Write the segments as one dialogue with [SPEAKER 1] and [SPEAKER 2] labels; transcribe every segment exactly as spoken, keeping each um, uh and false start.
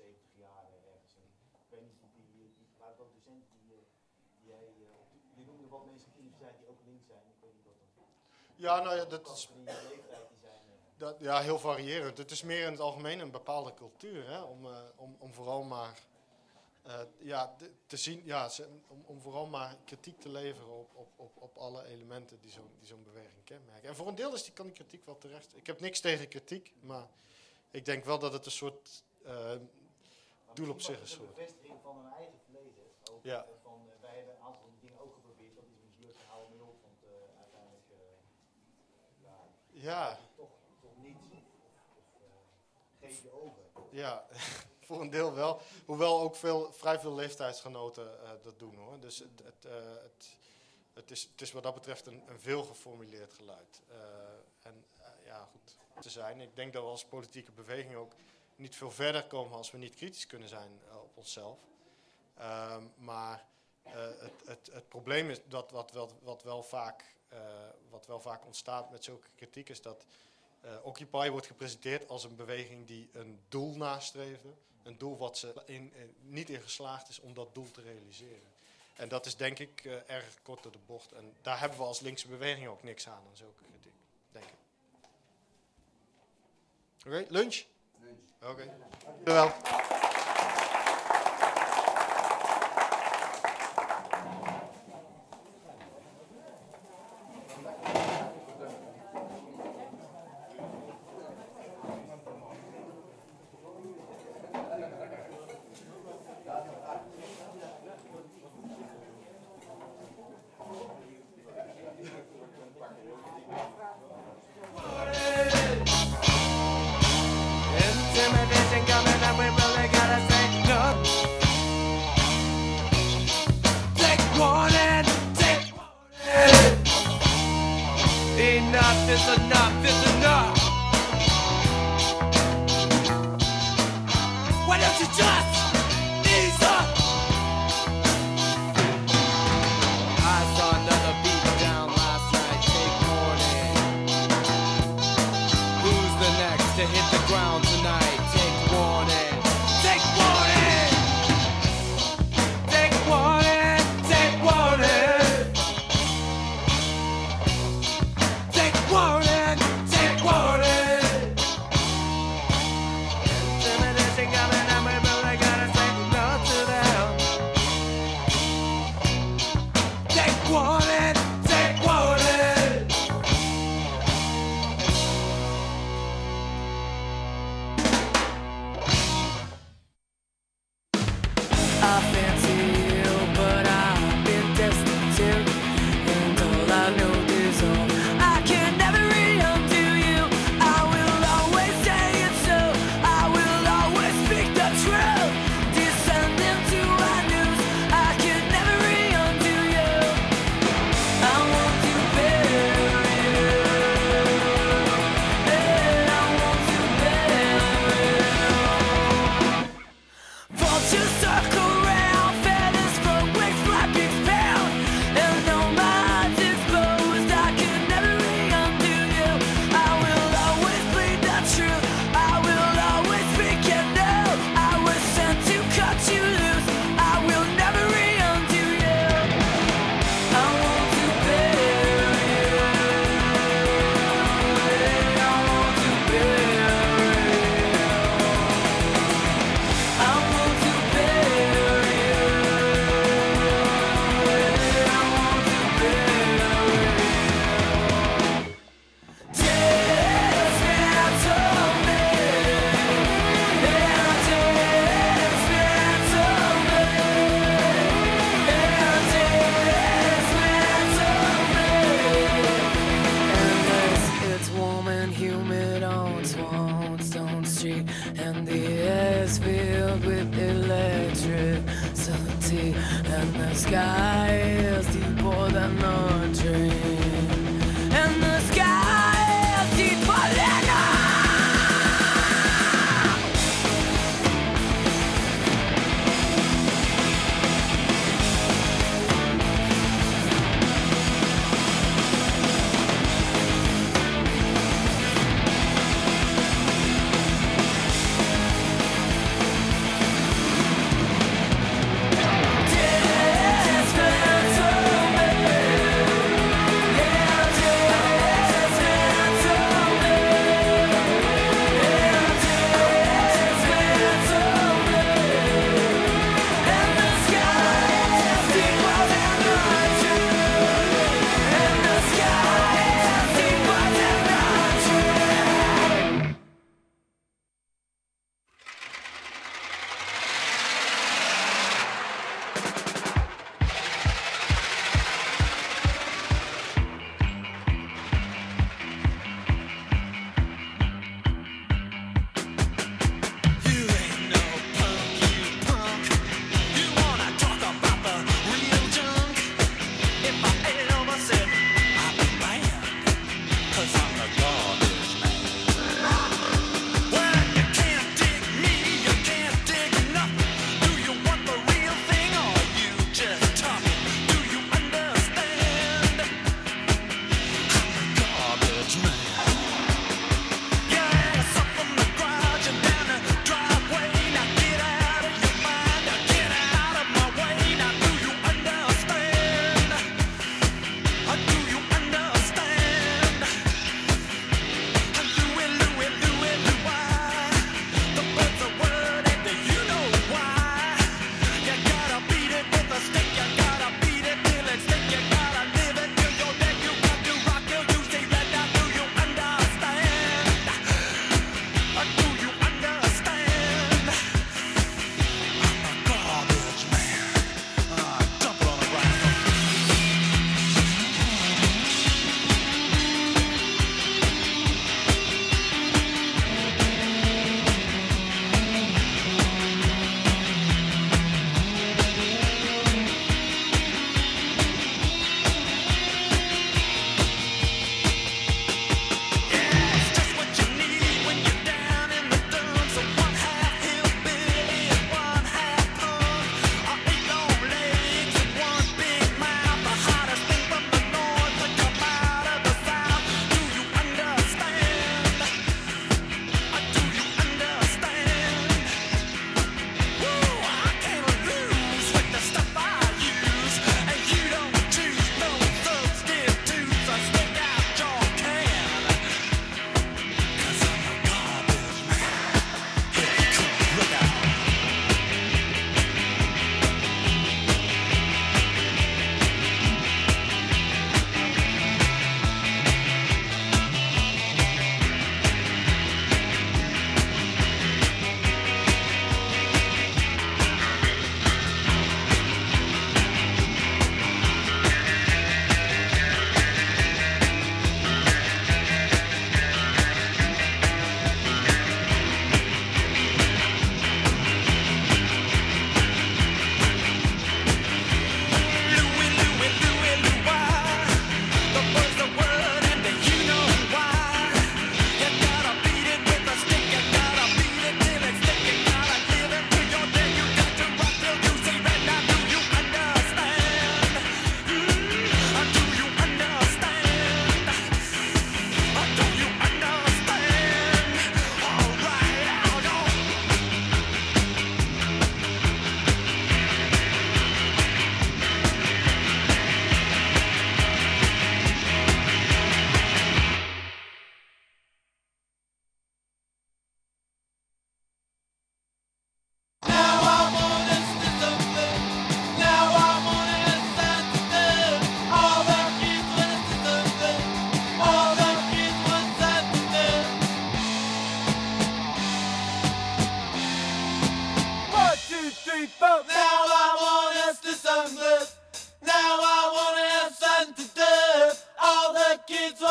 [SPEAKER 1] zeventig jaar uh, ergens. En ik weet niet, die, die, die waren ook docenten die, uh, die jij, uh, je noemde wat mensen op de universiteit die ook links zijn. Ik weet niet wat dat
[SPEAKER 2] Ja, nou ja, dat is...
[SPEAKER 1] Die leeftijd die zijn... Uh,
[SPEAKER 2] dat, ja, heel variërend. Het is meer in het algemeen een bepaalde cultuur, hè, om, uh, om, om vooral maar... Uh, ja, de, te zien, ja, om, om vooral maar kritiek te leveren op, op, op, op alle elementen die zo'n die zo'n beweging kenmerken. En voor een deel is die, kan die kritiek wel terecht. Ik heb niks tegen kritiek, maar ik denk wel dat het een soort uh, doel op zich is.
[SPEAKER 1] Het is een bevestiging van hun eigen verleden. Ook,
[SPEAKER 2] ja.
[SPEAKER 1] Van, uh, wij hebben een aantal dingen ook geprobeerd, dat is mislukt, hou mee op, want uh, uiteindelijk uh, ja,
[SPEAKER 2] ja.
[SPEAKER 1] toch, toch niets of, of uh, geef je over.
[SPEAKER 2] Ja. Voor een deel wel, hoewel ook veel, vrij veel leeftijdsgenoten uh, dat doen hoor. Dus het, het, uh, het, het, is, het is wat dat betreft een, een veel geformuleerd geluid. Uh, en uh, ja, goed te zijn. Ik denk dat we als politieke beweging ook niet veel verder komen als we niet kritisch kunnen zijn uh, op onszelf. Uh, maar uh, het, het, het probleem is dat wat, wat, wat, wel vaak, uh, wat wel vaak ontstaat met zulke kritiek is dat uh, Occupy wordt gepresenteerd als een beweging die een doel nastreefde. Een doel wat ze in, in, niet in geslaagd is om dat doel te realiseren. En dat is denk ik uh, erg kort door de bocht. En daar hebben we als linkse beweging ook niks aan, aan zulke kritiek, denk ik. Oké, okay, lunch? Lunch. Oké. Okay. Dank u wel.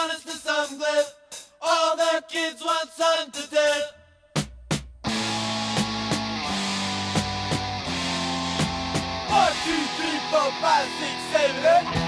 [SPEAKER 3] want us to Sunglyph. All the kids want sun to death. One, two, three, four, five, six, seven, eight.